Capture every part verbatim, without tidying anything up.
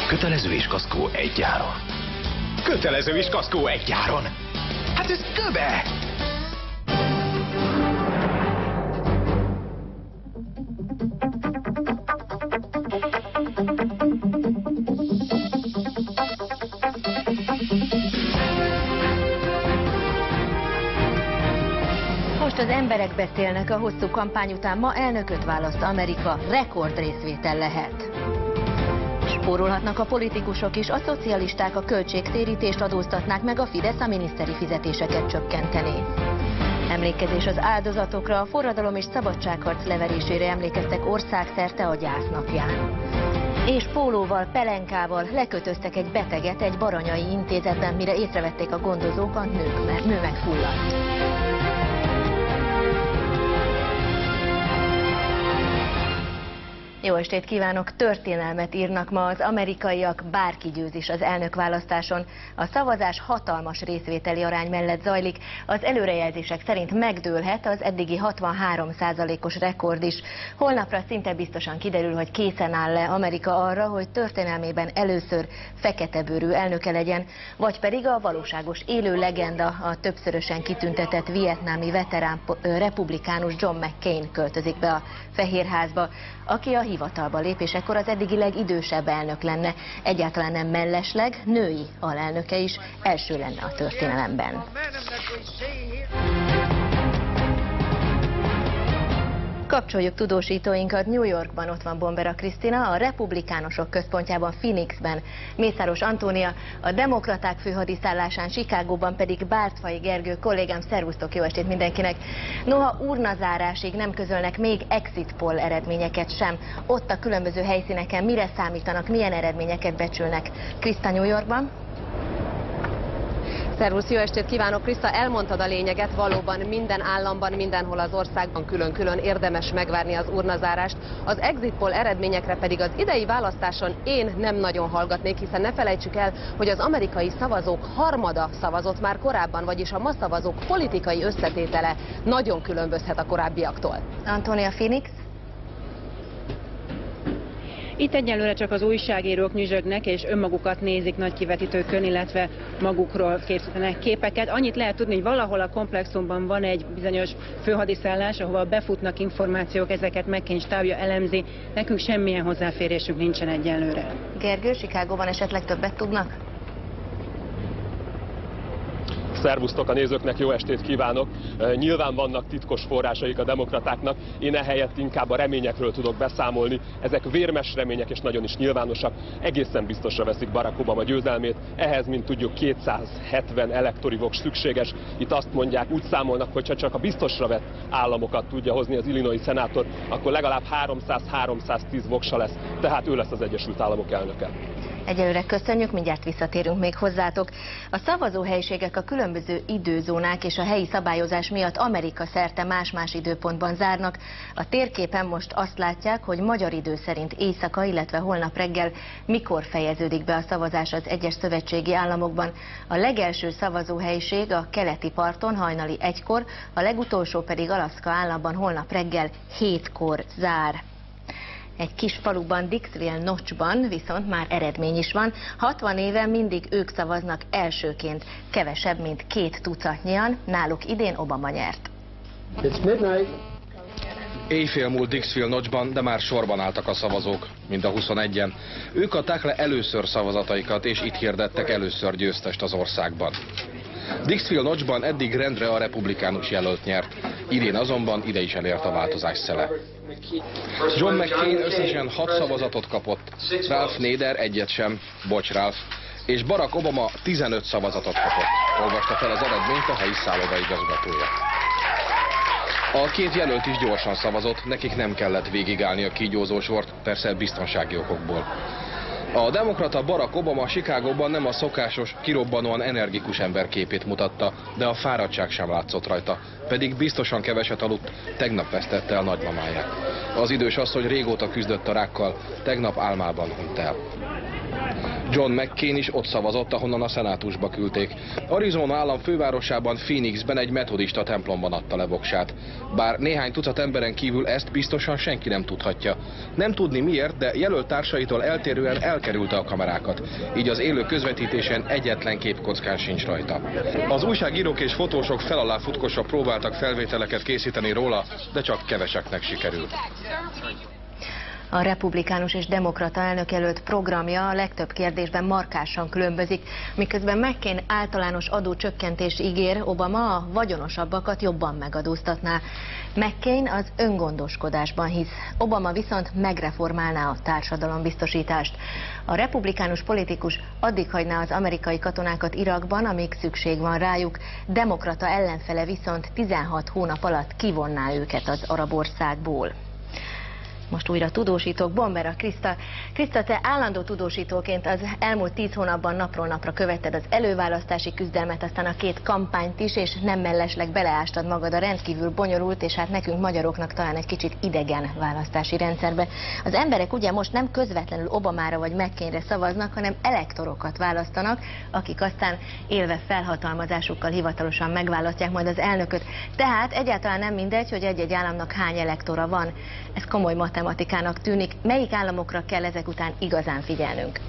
Kötelező és kaszkó egy áron. Kötelező és kaszkó egy áron. Hát ez köbe! Most az emberek beszélnek, a hosszú kampány után ma elnököt választ Amerika, rekord részvétel lehet. Spórolhatnak a politikusok is, a szocialisták a költségtérítést adóztatnák meg, a Fidesz a miniszteri fizetéseket csökkenteni. Emlékezés az áldozatokra, a forradalom és szabadságharc leverésére emlékeztek országszerte a gyásznapján. És pólóval, pelenkával lekötöztek egy beteget egy baranyai intézetben, mire észrevették a gondozók, a nők, nő megfulladt. Jó estét kívánok! Történelmet írnak ma az amerikaiak, bárki győz is az elnökválasztáson. A szavazás hatalmas részvételi arány mellett zajlik, az előrejelzések szerint megdőlhet az eddigi hatvanhárom százalékos rekord is. Holnapra szinte biztosan kiderül, hogy készen áll-e Amerika arra, hogy történelmében először feketebőrű elnöke legyen, vagy pedig a valóságos élő legenda, a többszörösen kitüntetett vietnámi veterán republikánus John McCain költözik be a Fehérházba, aki a hivatalba lépésekor az eddigi legidősebb elnök lenne, egyáltalán nem mellesleg, női alelnöke is, első lenne a történelemben. Kapcsoljuk tudósítóinkat New Yorkban, ott van Bombera Krisztina, a republikánusok központjában Phoenixben Mészáros Antónia, a demokraták főhadiszállásán Chicagóban pedig Bártfai Gergő kollégám. Szervusztok, jó estét mindenkinek! Noha urnazárásig nem közölnek még exit poll eredményeket sem, ott a különböző helyszíneken mire számítanak, milyen eredményeket becsülnek? Kriszta New Yorkban. Szervusz, jó estét kívánok! Kriszta, elmondtad a lényeget, valóban minden államban, mindenhol az országban külön-külön érdemes megvárni az urnazárást. Az exit poll eredményekre pedig az idei választáson én nem nagyon hallgatnék, hiszen ne felejtsük el, hogy az amerikai szavazók harmada szavazott már korábban, vagyis a ma szavazók politikai összetétele nagyon különbözhet a korábbiaktól. Antónia, Phoenix? Itt egyelőre csak az újságírók nyüzsögnek és önmagukat nézik nagy kivetítőkön, illetve magukról készítenek képeket. Annyit lehet tudni, hogy valahol a komplexumban van egy bizonyos főhadiszállás, ahova befutnak információk, ezeket McCain stábja elemzi. Nekünk semmilyen hozzáférésünk nincsen egyelőre. Gergő, Chicagóban esetleg többet tudnak? Szervusztok a nézőknek, jó estét kívánok! Nyilván vannak titkos forrásaik a demokratáknak, én ehelyett inkább a reményekről tudok beszámolni. Ezek vérmes remények és nagyon is nyilvánosak. Egészen biztosra veszik Barack Obama győzelmét. Ehhez, mint tudjuk, kétszázhetven elektori voks szükséges. Itt azt mondják, úgy számolnak, hogy ha csak a biztosra vett államokat tudja hozni az illinoisi szenátor, akkor legalább háromszáz-háromszáztíz voksa lesz, tehát ő lesz az Egyesült Államok elnöke. Egyelőre köszönjük, mindjárt visszatérünk még hozzátok. A szavazóhelyiségek a különböző időzónák és a helyi szabályozás miatt Amerika szerte más-más időpontban zárnak. A térképen most azt látják, hogy magyar idő szerint éjszaka, illetve holnap reggel mikor fejeződik be a szavazás az egyes szövetségi államokban. A legelső szavazóhelyiség a keleti parton hajnali egykor, a legutolsó pedig Alaszka államban holnap reggel hétkor zár. Egy kis faluban, Dixville Notchban viszont már eredmény is van. hatvan éve mindig ők szavaznak elsőként. Kevesebb, mint két tucatnyian, náluk idén Obama nyert. It's midnight. Éjfél múlt Dixville Notchban, de már sorban álltak a szavazók, mind a huszonegyen. Ők adták le először szavazataikat, és itt hirdettek először győztest az országban. Dixville Notchban eddig rendre a republikánus jelölt nyert, idén azonban ide is elért a változás szele. John McCain összesen hat szavazatot kapott, Ralph Nader egyet sem, bocs Ralph, és Barack Obama tizenöt szavazatot kapott, olvasta fel az eredményt a helyi szállodaigazgatója. A két jelölt is gyorsan szavazott, nekik nem kellett végigállni a kígyózó sort, persze biztonsági okokból. A demokrata Barack Obama Chicagóban nem a szokásos, kirobbanóan energikus ember képét mutatta, de a fáradtság sem látszott rajta, pedig biztosan keveset aludt, tegnap vesztette el nagymamáját. Az idős asszony régóta küzdött a rákkal, tegnap álmában hunyt el. John McCain is ott szavazott, ahonnan a szenátusba küldték. Arizona állam fővárosában, Phoenixben egy metodista templomban adta le voksát. Bár néhány tucat emberen kívül ezt biztosan senki nem tudhatja. Nem tudni miért, de jelölt társaitól eltérően elkerülte a kamerákat, így az élő közvetítésen egyetlen képkockán sincs rajta. Az újságírók és fotósok fel alá futkosra próbáltak felvételeket készíteni róla, de csak keveseknek sikerült. A republikánus és demokrata elnökjelölt programja a legtöbb kérdésben markánsan különbözik, miközben McCain általános adócsökkentés ígér, Obama a vagyonosabbakat jobban megadóztatná. McCain az öngondoskodásban hisz, Obama viszont megreformálná a társadalombiztosítást. A republikánus politikus addig hagyná az amerikai katonákat Irakban, amíg szükség van rájuk, demokrata ellenfele viszont tizenhat hónap alatt kivonná őket az arab országból. Most újra tudósítók, Bombera Kriszta. Kriszta, te állandó tudósítóként az elmúlt tíz hónapban napról napra követted az előválasztási küzdelmet, aztán a két kampányt is, és nem mellesleg beleástad magad a rendkívül bonyolult, és hát nekünk magyaroknak talán egy kicsit idegen választási rendszerbe. Az emberek ugye most nem közvetlenül Obamára vagy McCainre szavaznak, hanem elektorokat választanak, akik aztán élve felhatalmazásukkal hivatalosan megválasztják majd az elnököt. Tehát egyáltalán nem mindegy, hogy egy-egy államnak hány elektora van. Ez komoly matematikának tűnik. Melyik államokra kell ezek után igazán figyelnünk?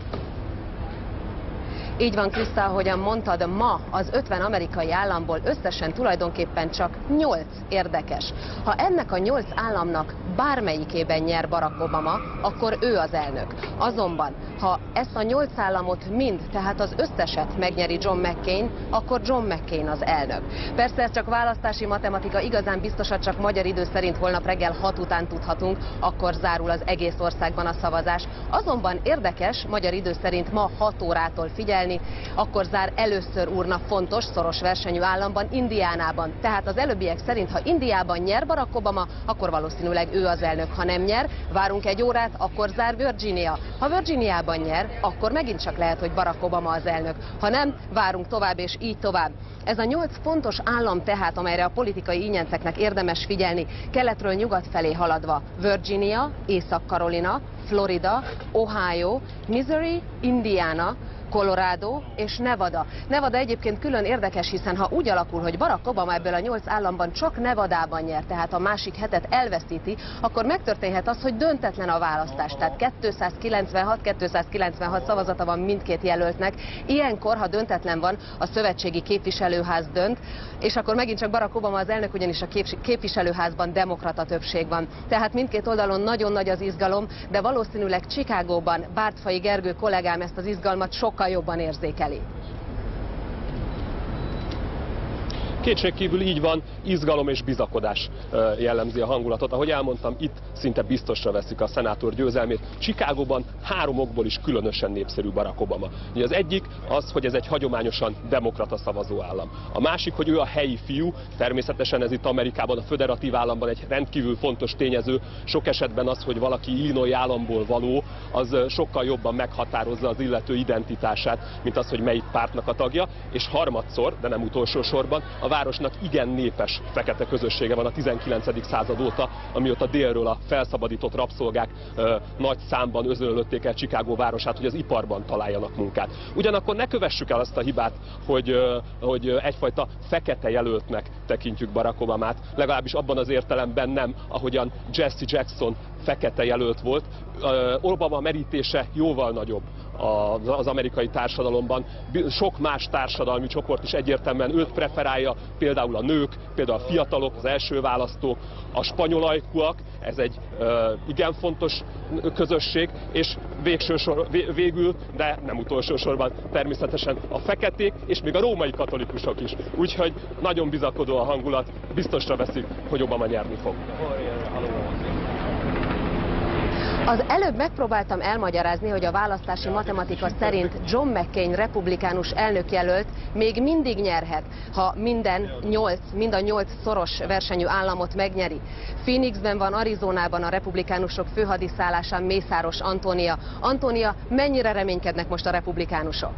Így van, Kriszta, ahogyan mondtad, ma az ötven amerikai államból összesen tulajdonképpen csak nyolc érdekes. Ha ennek a nyolc államnak bármelyikében nyer Barack Obama, akkor ő az elnök. Azonban, ha ezt a nyolc államot mind, tehát az összeset megnyeri John McCain, akkor John McCain az elnök. Persze ez csak választási matematika, igazán biztosat csak magyar idő szerint holnap reggel hat után tudhatunk, akkor zárul az egész országban a szavazás. Azonban érdekes, magyar idő szerint ma hat órától figyelni, akkor zár először úrna fontos, szoros versenyű államban, Indiánában. Tehát az előbbiek szerint, ha Indiában nyer Barack Obama, akkor valószínűleg ő az elnök. Ha nem nyer, várunk egy órát, akkor zár Virginia. Ha Virginiában nyer, akkor megint csak lehet, hogy Barack Obama az elnök. Ha nem, várunk tovább és így tovább. Ez a nyolc fontos állam tehát, amelyre a politikai ínyenceknek érdemes figyelni, keletről nyugat felé haladva: Virginia, Észak-Carolina, Florida, Ohio, Missouri, Indiana, Colorado és Nevada. Nevada egyébként külön érdekes, hiszen ha úgy alakul, hogy Barack Obama ebből a nyolc államban csak Nevadában nyer, tehát a másik hetet elveszíti, akkor megtörténhet az, hogy döntetlen a választás. Tehát kétszázkilencvenhat kétszázkilencvenhat szavazata van mindkét jelöltnek. Ilyenkor, ha döntetlen van, a szövetségi képviselőház dönt, és akkor megint csak Barack Obama az elnök, ugyanis a képviselőházban demokrata többség van. Tehát mindkét oldalon nagyon nagy az izgalom, de valószínűleg Chicagóban Bártfai Gergő kollégám ezt az izgalmat sok jobban érzékeli. Kétségkívül így van, izgalom és bizakodás jellemzi a hangulatot. Ahogy elmondtam, itt szinte biztosra veszik a szenátor győzelmét. Chicagóban három okból is különösen népszerű Barack Obama. Ugye az egyik az, hogy ez egy hagyományosan demokrata szavazóállam. A másik, hogy ő a helyi fiú, természetesen ez itt Amerikában, a föderatív államban egy rendkívül fontos tényező. Sok esetben az, hogy valaki Illinois államból való, az sokkal jobban meghatározza az illető identitását, mint az, hogy melyik pártnak a tagja. És harmadszor, de nem utolsó sorban, a városnak igen népes fekete közössége van a tizenkilencedik század óta, amióta délről a felszabadított rabszolgák ö, nagy számban özönlötték el Chicago városát, hogy az iparban találjanak munkát. Ugyanakkor ne kövessük el azt a hibát, hogy, ö, hogy egyfajta fekete jelöltnek tekintjük Barack Obamát, legalábbis abban az értelemben nem, ahogyan Jesse Jackson fekete jelölt volt. Ö, Obama merítése jóval nagyobb az amerikai társadalomban. Sok más társadalmi csoport is egyértelműen őt preferálja, például a nők, például a fiatalok, az első választók, a spanyolajkúak, ez egy uh, igen fontos közösség, és végső sor, végül, de nem utolsó sorban természetesen a feketék, és még a római katolikusok is. Úgyhogy nagyon bizakodó a hangulat, biztosra veszik, hogy Obama nyerni fog. Az előbb megpróbáltam elmagyarázni, hogy a választási matematika szerint John McCain republikánus elnökjelölt még mindig nyerhet, ha minden nyolc, mind a nyolc szoros versenyű államot megnyeri. Phoenixben van, Arizonában a republikánusok főhadiszállásán Mészáros Antónia. Antónia, mennyire reménykednek most a republikánusok?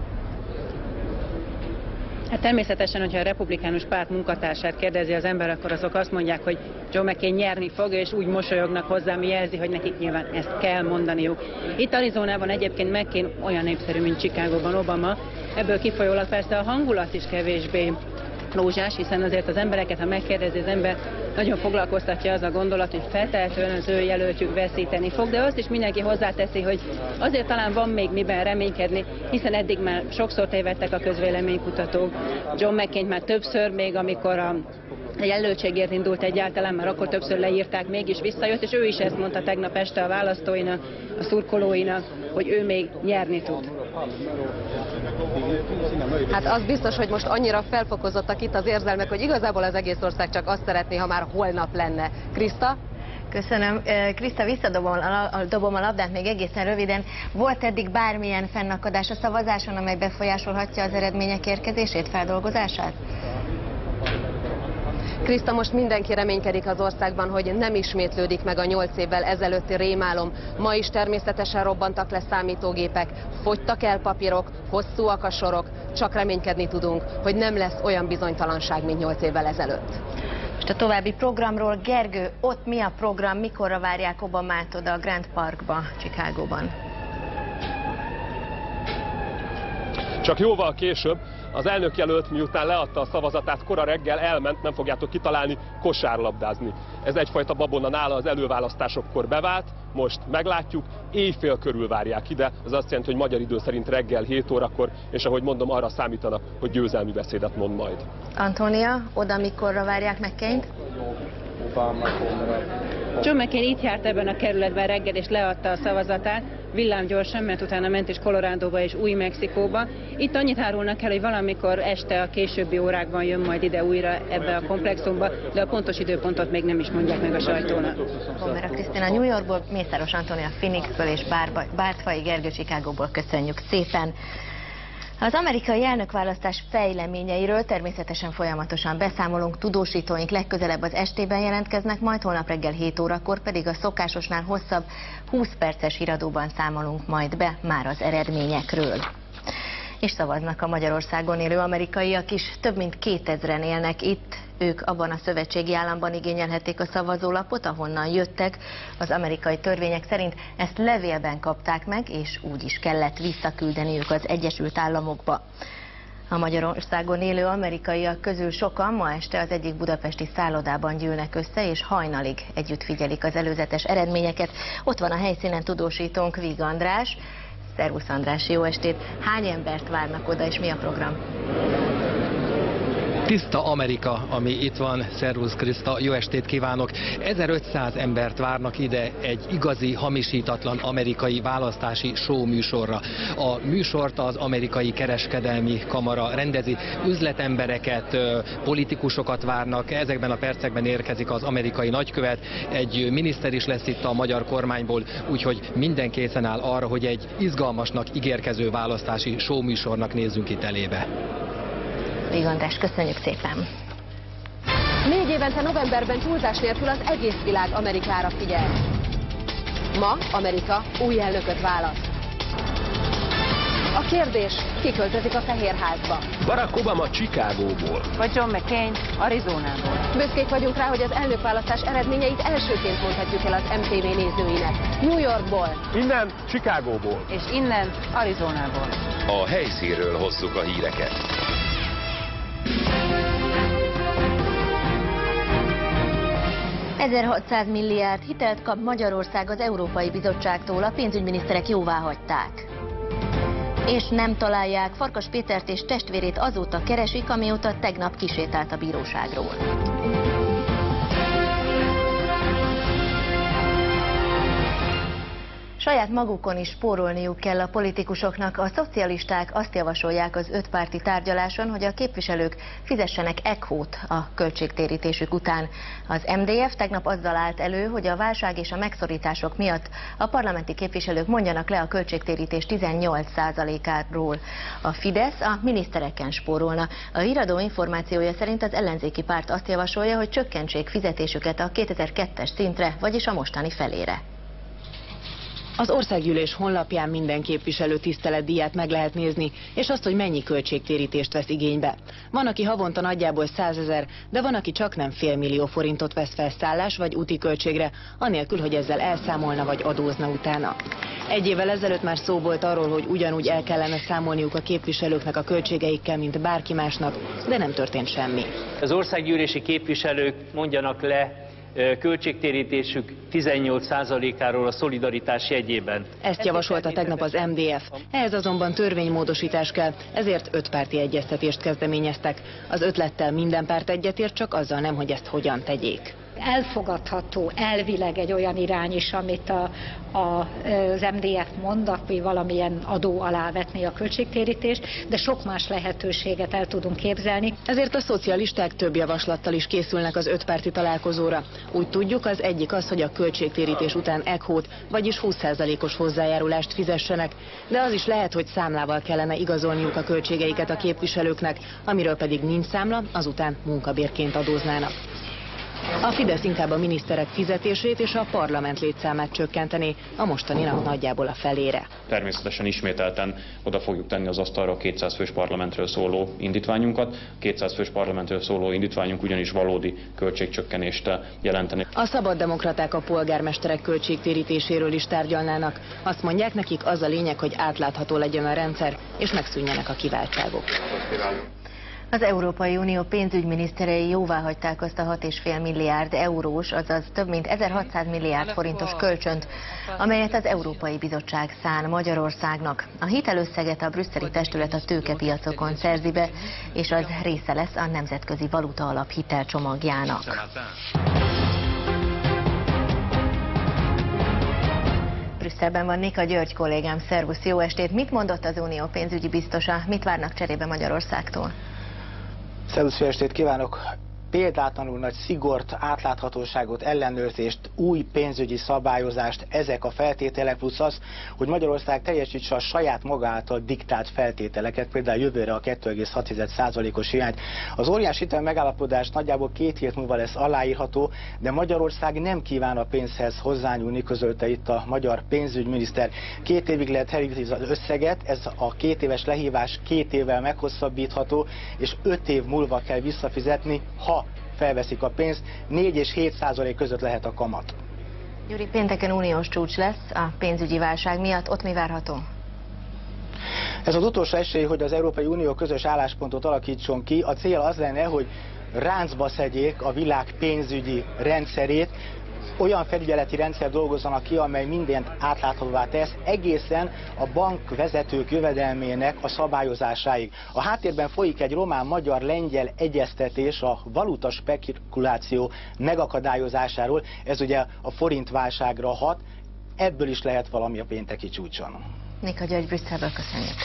Hát természetesen, hogyha a republikánus párt munkatársát kérdezi az ember, akkor azok azt mondják, hogy John McCain nyerni fog, és úgy mosolyognak hozzá, ami jelzi, hogy nekik nyilván ezt kell mondaniuk. Itt Arizonában egyébként McCain olyan népszerű, mint Chicagóban Obama. Ebből kifolyólag persze a hangulat is kevésbé lózsás, hiszen azért az embereket, ha megkérdezi az ember, nagyon foglalkoztatja az a gondolat, hogy feltétlenül az ő jelöltjük veszíteni fog, de azt is mindenki hozzáteszi, hogy azért talán van még miben reménykedni, hiszen eddig már sokszor tévedtek a közvéleménykutatók. John McCain már többször, még amikor a a jelöltségért indult egyáltalán, mert akkor többször leírták, mégis visszajött, és ő is ezt mondta tegnap este a választóinak, a szurkolóinak, hogy ő még nyerni tud. Hát az biztos, hogy most annyira felfokozottak itt az érzelmek, hogy igazából az egész ország csak azt szeretné, ha már holnap lenne. Kriszta? Köszönöm. Kriszta, visszadobom a, dobom a labdát még egészen röviden. Volt eddig bármilyen fennakadás a szavazáson, amely befolyásolhatja az eredmények érkezését, feldolgozását? Kriszta, most mindenki reménykedik az országban, hogy nem ismétlődik meg a nyolc évvel ezelőtti rémálom. Ma is természetesen robbantak le számítógépek, fogytak el papírok, hosszúak a sorok, csak reménykedni tudunk, hogy nem lesz olyan bizonytalanság, mint nyolc évvel ezelőtt. Most a további programról, Gergő, ott mi a program, mikorra várják Obamát oda a Grant Parkba, Chicagóban? Csak jóval később. Az elnökjelölt, miután leadta a szavazatát, kora reggel elment, nem fogjátok kitalálni, kosárlabdázni. Ez egyfajta babona nála az előválasztásokkor bevált, most meglátjuk, éjfél körül várják ide, az azt jelenti, hogy magyar idő szerint reggel hét órakor, és ahogy mondom, arra számítanak, hogy győzelmi beszédet mond majd. Antónia, oda mikorra várják McCaint? John McCain itt járt ebben a kerületben reggel, és leadta a szavazatát, villámgyorsan, mert utána ment is Coloradóba és Új-Mexikóba. Itt annyit árulnak el, hogy valamikor este a későbbi órákban jön majd ide újra ebbe a komplexumba, de a pontos időpontot még nem is mondják meg a sajtónak. Homera Krisztina New Yorkból, Mészáros Antónia Phoenixből és Bártfai Gergő Chicagóból köszönjük szépen. Az amerikai elnökválasztás fejleményeiről természetesen folyamatosan beszámolunk, tudósítóink legközelebb az estében jelentkeznek, majd holnap reggel hét órakor pedig a szokásosnál hosszabb húsz perces híradóban számolunk majd be már az eredményekről. És szavaznak a Magyarországon élő amerikaiak is, több mint kétezren élnek itt. Ők abban a szövetségi államban igényelhették a szavazólapot, ahonnan jöttek. Az amerikai törvények szerint ezt levélben kapták meg, és úgy is kellett visszaküldeniük az Egyesült Államokba. A Magyarországon élő amerikaiak közül sokan ma este az egyik budapesti szállodában gyűlnek össze, és hajnalig együtt figyelik az előzetes eredményeket. Ott van a helyszínen tudósítónk, Víg András. Szervusz András, jó estét! Hány embert várnak oda, és mi a program? Tiszta Amerika, ami itt van. Szervusz Kriszta, jó estét kívánok! ezerötszáz embert várnak ide egy igazi, hamisítatlan amerikai választási show műsorra. A műsort az amerikai kereskedelmi kamara rendezi, üzletembereket, politikusokat várnak, ezekben a percekben érkezik az amerikai nagykövet, egy miniszter is lesz itt a magyar kormányból, úgyhogy minden készen áll arra, hogy egy izgalmasnak ígérkező választási show műsornak nézzünk itt elébe. Víg András, köszönjük szépen! Négy évente novemberben túlzás nélkül az egész világ Amerikára figyel. Ma Amerika új elnököt választ. A kérdés, ki költözik a Fehérházba? Barack Obama Chicagóból. Vagy John McCain Arizonából. Büszkék vagyunk rá, hogy az elnökválasztás eredményeit elsőként mondhatjuk el az em té vé nézőinek. New Yorkból. Innen Chicagóból. És innen Arizonából. A helyszínről hozzuk a híreket. ezerhatszáz milliárd hitelt kap Magyarország az Európai Bizottságtól, a pénzügyminiszterek jóváhagyták. És nem találják, Farkas Pétert és testvérét azóta keresik, amióta tegnap kisétált a bíróságról. Saját magukon is spórolniuk kell a politikusoknak. A szocialisták azt javasolják az ötpárti tárgyaláson, hogy a képviselők fizessenek ekhót a költségtérítésük után. Az em dé ef tegnap azzal állt elő, hogy a válság és a megszorítások miatt a parlamenti képviselők mondjanak le a költségtérítés tizennyolc százalékáról. A Fidesz a minisztereken spórolna. A híradó információja szerint az ellenzéki párt azt javasolja, hogy csökkentsék fizetésüket a kétezer-kettes szintre, vagyis a mostani felére. Az országgyűlés honlapján minden képviselő tiszteletdíját meg lehet nézni, és azt, hogy mennyi költségtérítést vesz igénybe. Van, aki havonta nagyjából százezer, de van, aki csak nem félmillió forintot vesz fel szállás vagy úti költségre, anélkül, hogy ezzel elszámolna vagy adózna utána. Egy évvel ezelőtt már szó volt arról, hogy ugyanúgy el kellene számolniuk a képviselőknek a költségeikkel, mint bárki másnak, de nem történt semmi. Az országgyűlési képviselők mondjanak le költségtérítésük tizennyolc százalékáról a szolidaritás jegyében. Ezt javasolta tegnap az em dé ef. Ehhez azonban törvénymódosítás kell, ezért öt párti egyeztetést kezdeményeztek. Az ötlettel minden párt egyetért, csak azzal nem, hogy ezt hogyan tegyék. Elfogadható elvileg egy olyan irány is, amit a, a, az em dé ef mond, hogy valamilyen adó alá vetni a költségtérítést, de sok más lehetőséget el tudunk képzelni. Ezért a szocialisták több javaslattal is készülnek az ötpárti találkozóra. Úgy tudjuk, az egyik az, hogy a költségtérítés után ekhót, vagyis húsz százalékos hozzájárulást fizessenek, de az is lehet, hogy számlával kellene igazolniuk a költségeiket a képviselőknek, amiről pedig nincs számla, azután munkabérként adóznának. A Fidesz inkább a miniszterek fizetését és a parlament létszámát csökkenteni, a mostaninak nagyjából a felére. Természetesen ismételten oda fogjuk tenni az asztalra a kétszáz fős parlamentről szóló indítványunkat. kétszáz fős parlamentről szóló indítványunk ugyanis valódi költségcsökkenést jelenteni. A szabaddemokraták a polgármesterek költségtérítéséről is tárgyalnának. Azt mondják, nekik az a lényeg, hogy átlátható legyen a rendszer, és megszűnjenek a kiváltságok. Az Európai Unió pénzügyminiszterei jóváhagyták azt a hat egész öt milliárd eurós, azaz több mint ezerhatszáz milliárd forintos kölcsönt, amelyet az Európai Bizottság szán Magyarországnak. A hitelösszeget a brüsszeli testület a tőkepiacokon szerzi be, és az része lesz a Nemzetközi Valuta Alap hitelcsomagjának. Brüsszelben van Nika György kollégám, szervusz, jó estét! Mit mondott az Unió pénzügyi biztosa, mit várnak cserébe Magyarországtól? Szervusz, jó estét kívánok! Példátlanul nagy szigort, átláthatóságot, ellenőrzést, új pénzügyi szabályozást, ezek a feltételek, plusz az, hogy Magyarország teljesítse a saját maga által diktált feltételeket, például jövőre a kettő egész hat százalékos hiányt. Az óriás hitel megállapodás nagyjából két hét múlva lesz aláírható, de Magyarország nem kíván a pénzhez hozzányúlni, közölte itt a magyar pénzügyminiszter. Két évig lehet heríteni az összeget, ez a két éves lehívás két évvel meghosszabbítható, és öt év múlva kell visszafizetni, ha felveszik a pénzt, négy és hét százalék között lehet a kamat. Gyuri, pénteken uniós csúcs lesz a pénzügyi válság miatt, ott mi várható? Ez az utolsó esély, hogy az Európai Unió közös álláspontot alakítson ki. A cél az lenne, hogy ráncba szedjék a világ pénzügyi rendszerét, olyan felügyeleti rendszer dolgozzanak ki, amely mindent átláthatóvá tesz, egészen a bankvezetők jövedelmének a szabályozásáig. A háttérben folyik egy román-magyar-lengyel egyeztetés a valuta spekuláció megakadályozásáról, ez ugye a forintválságra hat, ebből is lehet valami a pénteki csúcson. Nika György, Brüsszelből köszönjük.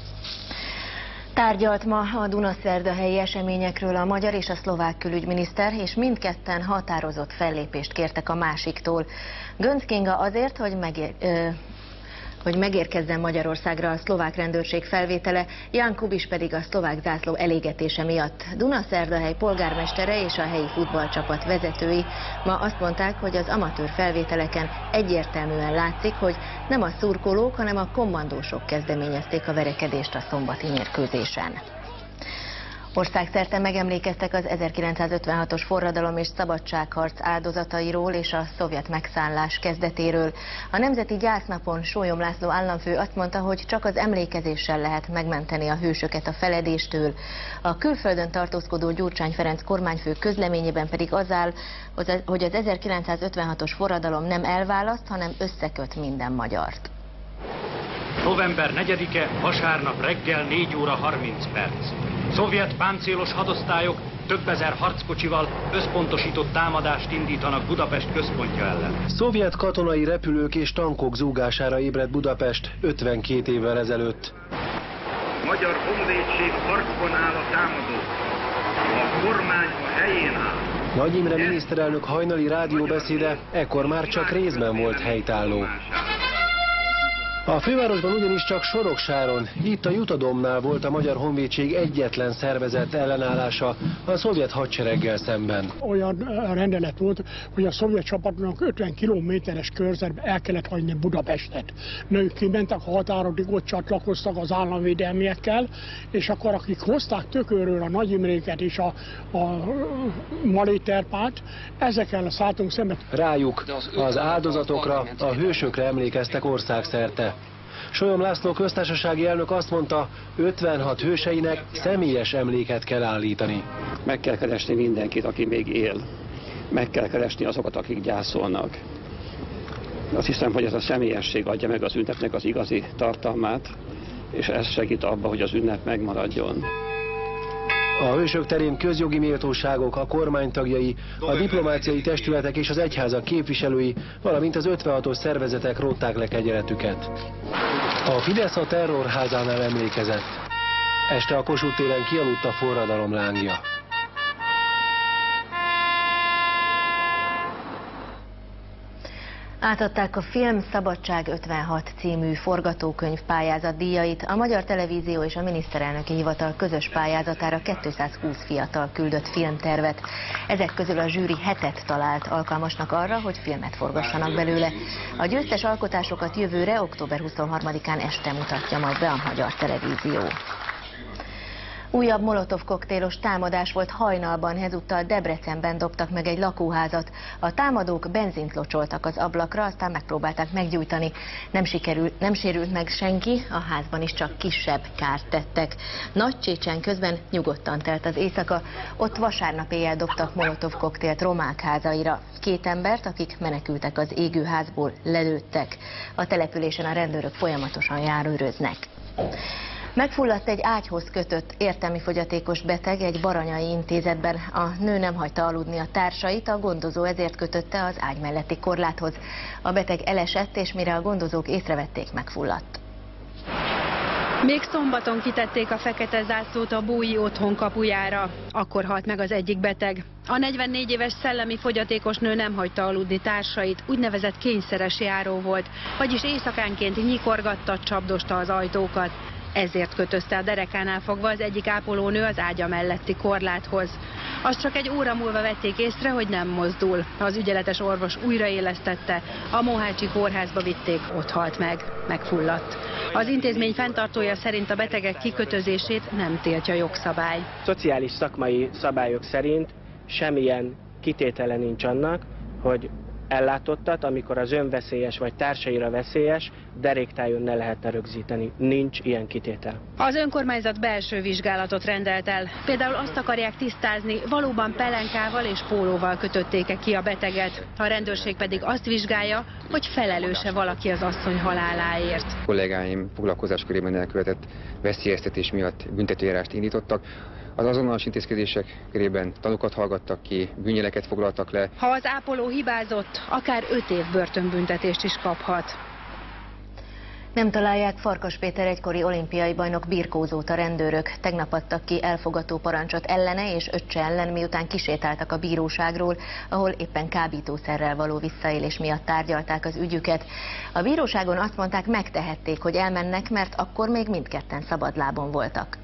Tárgyalt ma a dunaszerdahelyi eseményekről a magyar és a szlovák külügyminiszter, és mindketten határozott fellépést kértek a másiktól. Göncz Kinga azért, hogy, megér, ö, hogy megérkezzen Magyarországra a szlovák rendőrség felvétele, Jan Kubis pedig a szlovák zászló elégetése miatt. Dunaszerdahely polgármestere és a helyi futballcsapat vezetői ma azt mondták, hogy az amatőr felvételeken egyértelműen látszik, hogy nem a szurkolók, hanem a kommandósok kezdeményezték a verekedést a szombati mérkőzésen. Országszerte megemlékeztek az ezerkilencszázötvenhatos forradalom és szabadságharc áldozatairól és a szovjet megszállás kezdetéről. A Nemzeti Gyásznapon Sólyom László államfő azt mondta, hogy csak az emlékezéssel lehet megmenteni a hősöket a feledéstől. A külföldön tartózkodó Gyurcsány Ferenc kormányfő közleményében pedig az áll, hogy az ezerkilencszázötvenhatos forradalom nem elválaszt, hanem összeköt minden magyart. november negyedike, vasárnap reggel négy óra harminc perc. Szovjet páncélos hadosztályok több ezer harckocsival összpontosított támadást indítanak Budapest központja ellen. Szovjet katonai repülők és tankok zúgására ébredt Budapest ötvenkét évvel ezelőtt. Magyar honvédség harcban áll a támadó. A kormány a helyén áll. Nagy Imre miniszterelnök hajnali rádióbeszéde ekkor már csak részben volt helytálló. A fővárosban ugyanis csak Soroksáron, itt a Jutadomnál volt a Magyar Honvédség egyetlen szervezett ellenállása a szovjet hadsereggel szemben. Olyan rendelet volt, hogy a szovjet csapatnak ötven kilométeres körzetben el kellett hagyni Budapestet. Nők kimentek a határodig, ott csatlakoztak az államvédelmiekkel, és akkor akik hozták Tökörről a Nagy Imréket és a, a Maléterpát, ezekkel szálltunk szembe. Rájuk, az áldozatokra, a hősökre emlékeztek országszerte. Solyom László köztársasági elnök azt mondta, ötvenhat hőseinek személyes emléket kell állítani. Meg kell keresni mindenkit, aki még él. Meg kell keresni azokat, akik gyászolnak. Azt hiszem, hogy ez a személyesség adja meg az ünnepnek az igazi tartalmát, és ez segít abba, hogy az ünnep megmaradjon. A hősök terén közjogi méltóságok, a kormánytagjai, a diplomáciai testületek és az egyházak képviselői, valamint az ötvenhatos szervezetek rótták le kegyeletüket. A Fidesz a terrorházánál emlékezett. Este a Kossuth téren kialudt a forradalom lángja. Átadták a Film Szabadság ötvenhat című forgatókönyv pályázat díjait. A Magyar Televízió és a Miniszterelnöki Hivatal közös pályázatára kétszázhúsz fiatal küldött filmtervet. Ezek közül a zsűri hetet talált alkalmasnak arra, hogy filmet forgassanak belőle. A győztes alkotásokat jövőre, október huszonharmadikán este mutatja majd be a Magyar Televízió. Újabb molotov koktélos támadás volt hajnalban, ezúttal Debrecenben dobtak meg egy lakóházat. A támadók benzint locsoltak az ablakra, aztán megpróbálták meggyújtani. Nem, sikerült, nem sérült meg senki, a házban is csak kisebb kárt tettek. Nagycsécsen közben nyugodtan telt az éjszaka, ott vasárnap éjjel dobtak molotov koktélt romák házaira. Két embert, akik menekültek az égő házból, lelőttek. A településen a rendőrök folyamatosan járőröznek. Megfulladt egy ágyhoz kötött értelmi fogyatékos beteg egy baranyai intézetben. A nő nem hagyta aludni a társait, a gondozó ezért kötötte az ágy melletti korláthoz. A beteg elesett, és mire a gondozók észrevették, megfulladt. Még szombaton kitették a fekete zászlót a Bói otthon kapujára. Akkor halt meg az egyik beteg. A negyvennégy éves szellemi fogyatékos nő nem hagyta aludni társait, úgynevezett kényszeres járó volt, vagyis éjszakánként nyikorgatta, csapdosta az ajtókat. Ezért kötözte a derekánál fogva az egyik ápolónő az ágya melletti korláthoz. Azt csak egy óra múlva vették észre, hogy nem mozdul. Az ügyeletes orvos újraélesztette, a Mohácsi kórházba vitték, ott halt meg, megfulladt. Az intézmény fenntartója szerint a betegek kikötözését nem tiltja jogszabály. Szociális szakmai szabályok szerint semmilyen kitétele nincs annak, hogy ellátottat, amikor az önveszélyes vagy társaira veszélyes, deréktájon ne lehetne rögzíteni. Nincs ilyen kitétel. Az önkormányzat belső vizsgálatot rendelt el. Például azt akarják tisztázni, valóban pelenkával és pólóval kötötték-e ki a beteget. A rendőrség pedig azt vizsgálja, hogy felelőse valaki az asszony haláláért. A kollégáim foglalkozáskörében elkövetett veszélyeztetés miatt büntetőjárást indítottak. Az azonos intézkedések körében tanúkat hallgattak ki, bűnjeleket foglaltak le. Ha az ápoló hibázott, akár öt év börtönbüntetést is kaphat. Nem találják Farkas Péter egykori olimpiai bajnok birkózót a rendőrök. Tegnap adtak ki elfogató parancsot ellene és öccse ellen, miután kisétáltak a bíróságról, ahol éppen kábítószerrel való visszaélés miatt tárgyalták az ügyüket. A bíróságon azt mondták, megtehették, hogy elmennek, mert akkor még mindketten szabadlábon voltak.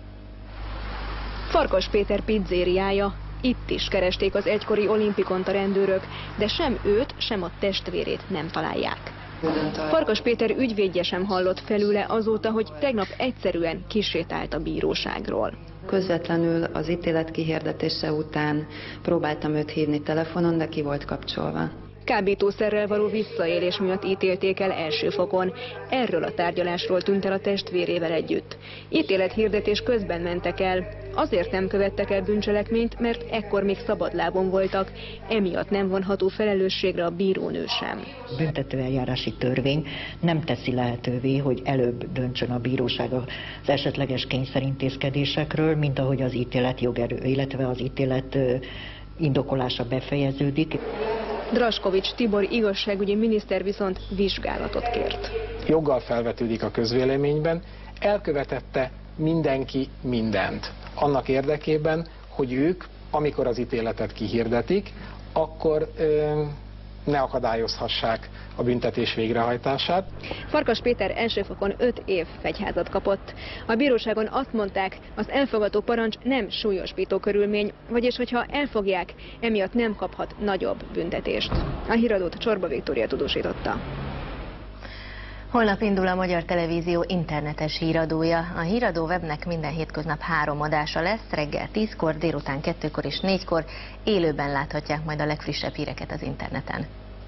Farkas Péter pizzériája. Itt is keresték az egykori olimpikont a rendőrök, de sem őt, sem a testvérét nem találják. Farkas Péter ügyvédje sem hallott felőle azóta, hogy tegnap egyszerűen kisétált a bíróságról. Közvetlenül az ítélet kihirdetése után próbáltam őt hívni telefonon, de ki volt kapcsolva. Kábítószerrel való visszaélés miatt ítélték el első fokon. Erről a tárgyalásról tűnt el a testvérével együtt. Ítélethirdetés közben mentek el. Azért nem követtek el bűncselekményt, mert ekkor még szabadlábon voltak. Emiatt nem vonható felelősségre a bírónő sem. Büntetőeljárási törvény nem teszi lehetővé, hogy előbb döntsön a bíróság az esetleges kényszerintézkedésekről, mint ahogy az ítélet jogerő, illetve az ítélet indokolása befejeződik. Draskovics Tibor igazságügyi miniszter viszont vizsgálatot kért. Joggal felvetődik a közvéleményben, elkövetette mindenki mindent. Annak érdekében, hogy ők, amikor az ítéletet kihirdetik, akkor ö, ne akadályozhassák a büntetés végrehajtását. Farkas Péter elsőfokon öt év fegyházat kapott. A bíróságon azt mondták, az elfogadó parancs nem súlyosbító körülmény, vagyis hogyha elfogják, emiatt nem kaphat nagyobb büntetést. A híradót Csorba Viktória tudósította. Holnap indul a Magyar Televízió internetes híradója. A híradó webnek minden hétköznap három adása lesz, reggel tízkor, délután kettőkor és négykor. Élőben láthatják majd a legfrissebb híreket az interneten.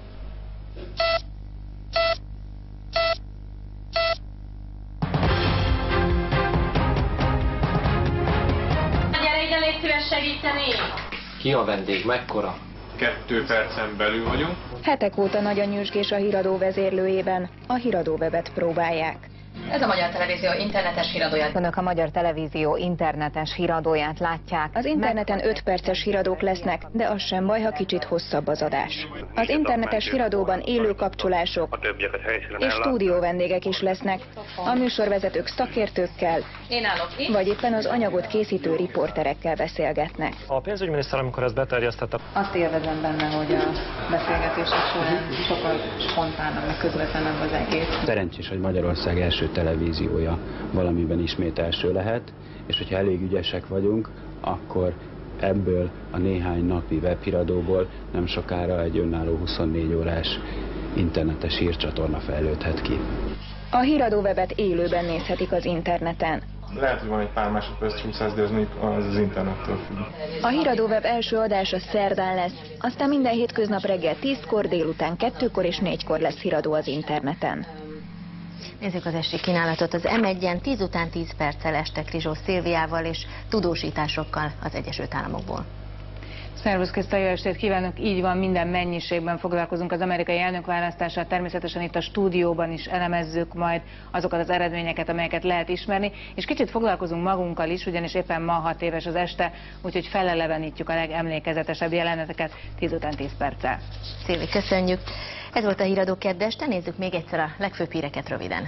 Gyere ide, légy szíves segíteni! Ki a vendég, mekkora? Kettő percen belül vagyunk. Hetek óta nagy a nyüzsgés a híradó vezérlőjében. A híradó webet próbálják. Ez a Magyar Televízió internetes híradója. Önök a Magyar Televízió internetes híradóját látják. Az interneten öt perces híradók lesznek, de az sem baj, ha kicsit hosszabb az adás. Az internetes híradóban élő kapcsolások és stúdió vendégek is lesznek. A műsorvezetők szakértőkkel, Én állok itt. vagy éppen az anyagot készítő riporterekkel beszélgetnek. A pénzügyminiszter, amikor ezt beterjesztette... Azt élvezem benne, hogy a beszélgetések során sokkal spontánabb, meg közvetlenebb az egész. Szerencsés, hogy Magyarország első televíziója valamiben ismét első lehet, és hogyha elég ügyesek vagyunk, akkor ebből a néhány napi webhíradóból nem sokára egy önálló huszonnégy órás internetes hírcsatorna fejlődhet ki. A híradó webet élőben nézhetik az interneten. Lehet, hogy van egy pár másodperc csúszás, de ez még az, az internettől függ. A híradó web első adása szerdán lesz, aztán minden hétköznap reggel tízkor, délután kettőkor és négykor lesz híradó az interneten. Nézzük az esti kínálatot. Az em egyen tíz után tíz perccel este Krizsó Szilviával és tudósításokkal az Egyesült Államokból. Szervusz, Kriszta, jó estét kívánok! Így van, minden mennyiségben foglalkozunk az amerikai elnökválasztással, természetesen itt a stúdióban is elemezzük majd azokat az eredményeket, amelyeket lehet ismerni, és kicsit foglalkozunk magunkkal is, ugyanis éppen ma hat éves az este, úgyhogy felelevenítjük a legemlékezetesebb jeleneteket tíz után tíz perccel. Szilvi, köszönjük! Ez volt a híradó kedd este, nézzük még egyszer a legfőbb híreket röviden.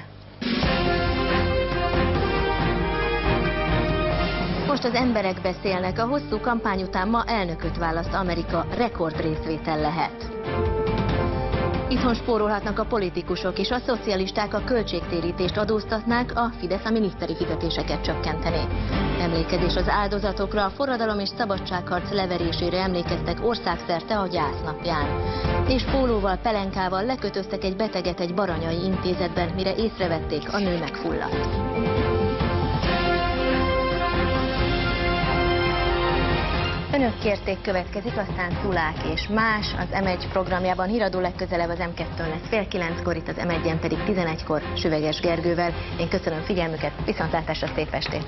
Most az emberek beszélnek, a hosszú kampány után ma elnököt választ Amerika, rekord részvétel lehet. Itthon spórolhatnak a politikusok, és a szocialisták a költségtérítést adóztatnák, a Fidesz a miniszteri fizetéseket csökkenteni. Emlékezés az áldozatokra, a forradalom és szabadságharc leverésére emlékeztek országszerte a gyásznapján. És pólóval, pelenkával lekötöztek egy beteget egy baranyai intézetben, mire észrevették, a nő megfulladt. Önök kérték, következik, aztán Szulák és más. Az em egy programjában híradó legközelebb az em kettőn lesz fél kilenckor, itt az em egyen pedig tizenegykor Süveges Gergővel. Én köszönöm figyelmüket, viszontlátásra, szép estét!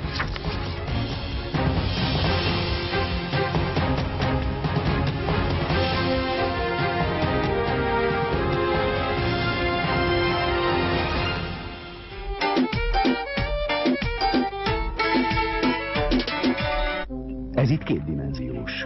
Ez itt kétdimenziós.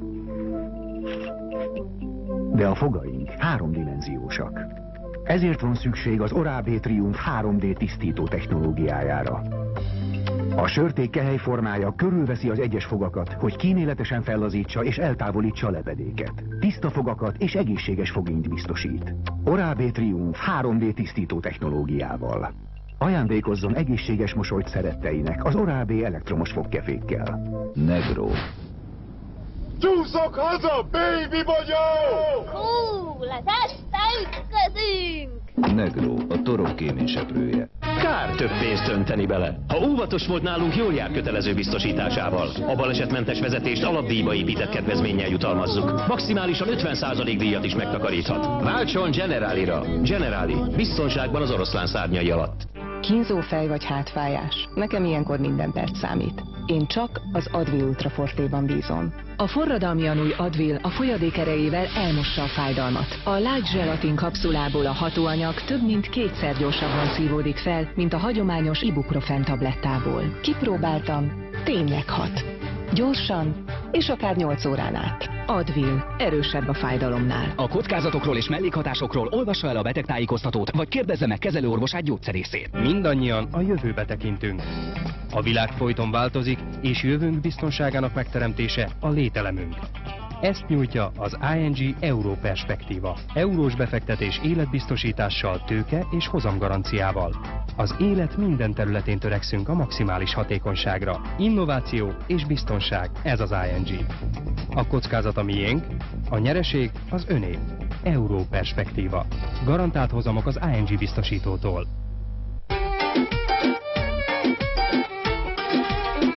De a fogaink háromdimenziósak. Ezért van szükség az Oral-B Triumph három dé tisztító technológiájára. A sörték kehely formája körülveszi az egyes fogakat, hogy kíméletesen fellazítsa és eltávolítsa a lepedéket. Tiszta fogakat és egészséges fogényt biztosít. Oral-B Triumph három dé tisztító technológiával. Ajándékozzon egészséges mosolyt szeretteinek az Oral-B elektromos fogkefékkel. Negro. Csúszok haza, baby vagyok! Hú, az este ütközünk! Negro, a torok kéményseprője. Kár több pénzt önteni bele. Ha óvatos volt nálunk, jól jár kötelező biztosításával. A balesetmentes vezetést alapdíjba épített kedvezménnyel jutalmazzuk. Maximálisan ötven százalék díjat is megtakaríthat. Váltson Generalira. Generali. Biztonságban az oroszlán szárnyai alatt. Kínzó fej vagy hátfájás. Nekem ilyenkor minden perc számít. Én csak az Advil Ultra Fortéban bízom. A forradalmian új Advil a folyadék erejével elmossa a fájdalmat. A Light Gelatin kapszulából a hatóanyag több mint kétszer gyorsabban szívódik fel, mint a hagyományos ibuprofen tablettából. Kipróbáltam, tényleg hat. Gyorsan, és akár nyolc órán át. Advil, erősebb a fájdalomnál. A kockázatokról és mellékhatásokról olvassa el a betegtájékoztatót, vagy kérdezze meg kezelőorvosát, gyógyszerészét. Mindannyian a jövőbe tekintünk. A világ folyton változik, és jövőnk biztonságának megteremtése a lételemünk. Ezt nyújtja az i en gé Euró Perspektíva. Eurós befektetés életbiztosítással, tőke és hozamgaranciával. Az élet minden területén törekszünk a maximális hatékonyságra. Innováció és biztonság, ez az i en gé. A kockázat a miénk, a nyereség az öné. Euró Perspektíva. Garantált hozamok az i en gé biztosítótól.